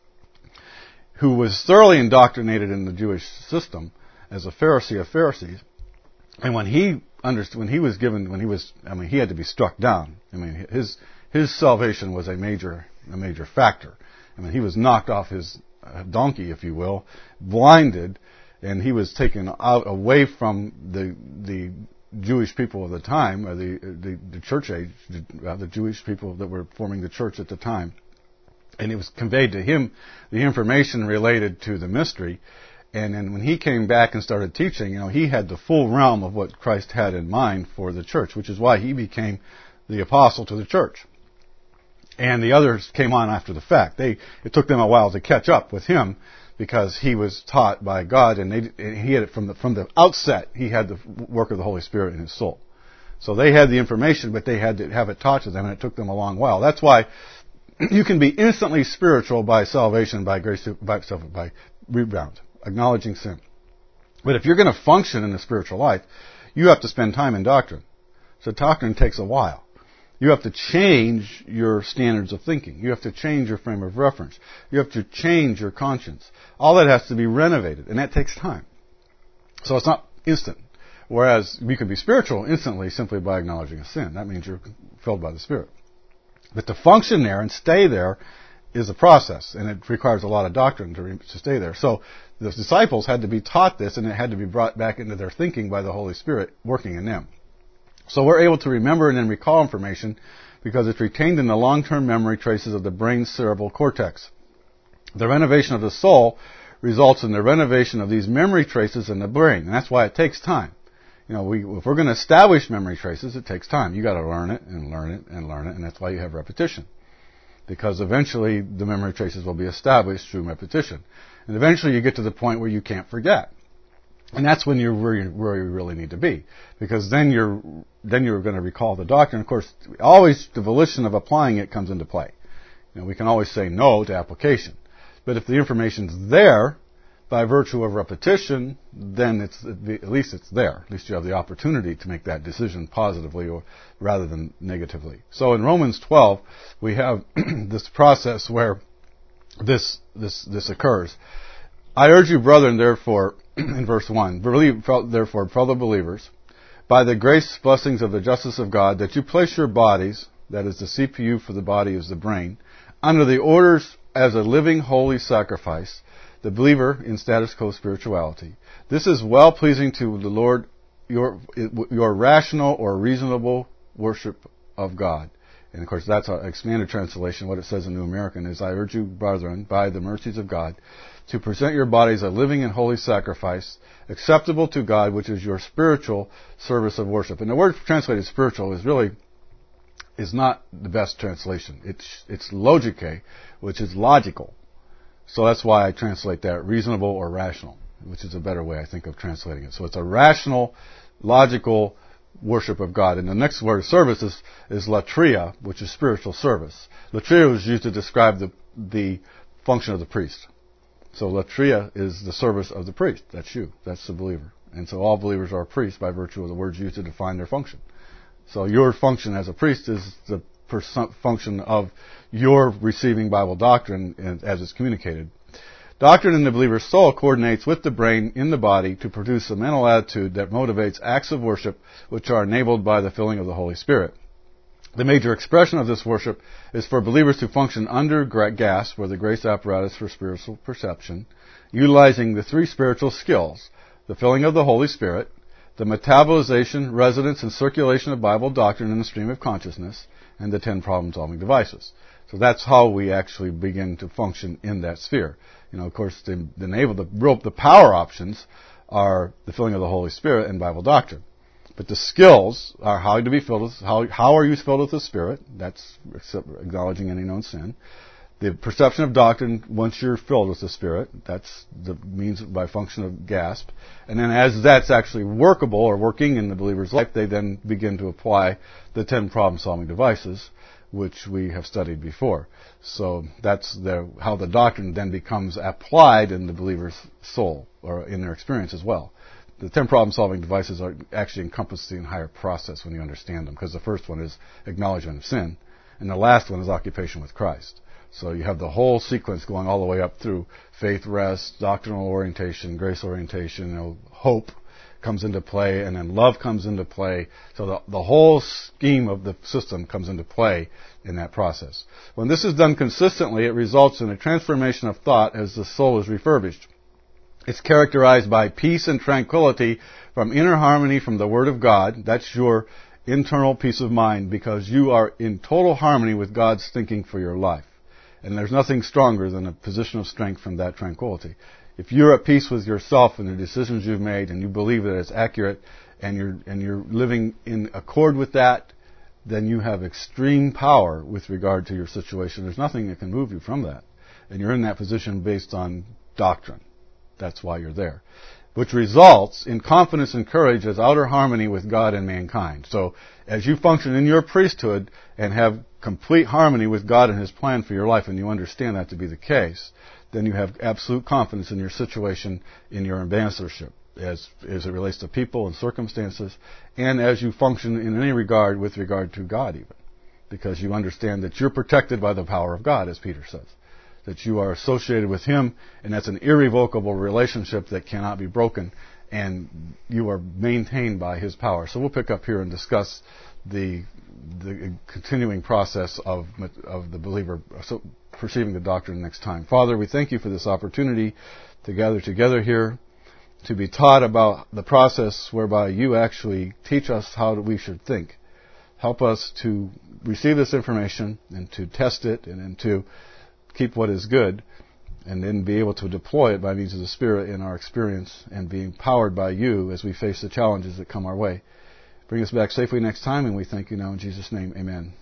who was thoroughly indoctrinated in the Jewish system as a Pharisee of Pharisees. And when he understood, when he was given, when he was, I mean, he had to be struck down. I mean, his, his salvation was a major, a major factor. I mean, he was knocked off his donkey, if you will, blinded, and he was taken out away from the, the Jewish people of the time, or the, the, the church age, the, the Jewish people that were forming the church at the time. And it was conveyed to him the information related to the mystery. And then when he came back and started teaching, you know, he had the full realm of what Christ had in mind for the church, which is why he became the apostle to the church. And the others came on after the fact. They, it took them a while to catch up with him because he was taught by God, and, they, and he had it from the, from the outset, he had the work of the Holy Spirit in his soul. So they had the information, but they had to have it taught to them, and it took them a long while. That's why you can be instantly spiritual by salvation, by grace, by, by rebound, acknowledging sin. But if you're going to function in the spiritual life, you have to spend time in doctrine. So doctrine takes a while. You have to change your standards of thinking. You have to change your frame of reference. You have to change your conscience. All that has to be renovated, and that takes time. So it's not instant. Whereas we can be spiritual instantly simply by acknowledging a sin. That means you're filled by the Spirit. But to function there and stay there is a process, and it requires a lot of doctrine to, re- to stay there. So the disciples had to be taught this, and it had to be brought back into their thinking by the Holy Spirit working in them. So we're able to remember and then recall information because it's retained in the long-term memory traces of the brain's cerebral cortex. The renovation of the soul results in the renovation of these memory traces in the brain, and that's why it takes time. You know, we, if we're going to establish memory traces, it takes time. You got to learn it and learn it and learn it, and that's why you have repetition. Because eventually the memory traces will be established through repetition. And eventually you get to the point where you can't forget. And that's when you're where you, where you really need to be. Because then you're, then you're going to recall the doctrine. Of course, always the volition of applying it comes into play. You know, we can always say no to application. But if the information's there, by virtue of repetition, then it's, at least it's there. At least you have the opportunity to make that decision positively or rather than negatively. So in Romans twelve, we have this process where this, this, this occurs. I urge you, brethren, therefore, in verse one, believe, therefore, fellow believers, by the grace, blessings of the justice of God, that you place your bodies, that is the C P U for the body is the brain, under the orders as a living, holy sacrifice, the believer in status quo spirituality. This is well pleasing to the Lord, your, your rational or reasonable worship of God. And of course, that's an expanded translation. What it says in New American is, I urge you, brethren, by the mercies of God, to present your bodies a living and holy sacrifice, acceptable to God, which is your spiritual service of worship. And the word translated spiritual is really, is not the best translation. It's, it's logike, which is logical. So that's why I translate that reasonable or rational, which is a better way, I think, of translating it. So it's a rational, logical worship of God. And the next word, service, is, is latria, which is spiritual service. Latria was used to describe the, the function of the priest. So latria is the service of the priest. That's you. That's the believer. And so all believers are priests by virtue of the words used to define their function. So your function as a priest is the function of your receiving Bible doctrine as it's communicated. Doctrine in the believer's soul coordinates with the brain in the body to produce a mental attitude that motivates acts of worship which are enabled by the filling of the Holy Spirit. The major expression of this worship is for believers to function under GASP, or the grace apparatus for spiritual perception, utilizing the three spiritual skills, the filling of the Holy Spirit, the metabolization, residence, and circulation of Bible doctrine in the stream of consciousness, and the ten problem-solving devices. So that's how we actually begin to function in that sphere. You know, of course, the, the enable, the real, the power options are the filling of the Holy Spirit and Bible doctrine. But the skills are how to be filled with, how, how are you filled with the Spirit? That's acknowledging any known sin. The perception of doctrine, once you're filled with the Spirit, that's the means by function of GASP. And then as that's actually workable or working in the believer's life, they then begin to apply the ten problem-solving devices, which we have studied before. So that's the, how the doctrine then becomes applied in the believer's soul, or in their experience as well. The ten problem-solving devices are actually encompass the entire process when you understand them, because the first one is acknowledgement of sin, and the last one is occupation with Christ. So you have the whole sequence going all the way up through faith, rest, doctrinal orientation, grace orientation, you know, hope comes into play, and then love comes into play. So the, the whole scheme of the system comes into play in that process. When this is done consistently, it results in a transformation of thought as the soul is refurbished. It's characterized by peace and tranquility from inner harmony from the Word of God. That's your internal peace of mind, because you are in total harmony with God's thinking for your life. And there's nothing stronger than a position of strength from that tranquility. If you're at peace with yourself and the decisions you've made, and you believe that it's accurate, and you're and you're living in accord with that, then you have extreme power with regard to your situation. There's nothing that can move you from that. And you're in that position based on doctrine. That's why you're there. Which results in confidence and courage as outer harmony with God and mankind. So as you function in your priesthood and have complete harmony with God and His plan for your life, and you understand that to be the case, then you have absolute confidence in your situation, in your ambassadorship, as, as it relates to people and circumstances, and as you function in any regard with regard to God even. Because you understand that you're protected by the power of God, as Peter says. That you are associated with Him, and that's an irrevocable relationship that cannot be broken, and you are maintained by His power. So we'll pick up here and discuss the the continuing process of of the believer perceiving the doctrine next time. Father, we thank You for this opportunity to gather together here, to be taught about the process whereby You actually teach us how we should think. Help us to receive this information and to test it, and, and to keep what is good, and then be able to deploy it by means of the Spirit in our experience, and being powered by You as we face the challenges that come our way. Bring us back safely next time, and we thank You now in Jesus' name. Amen.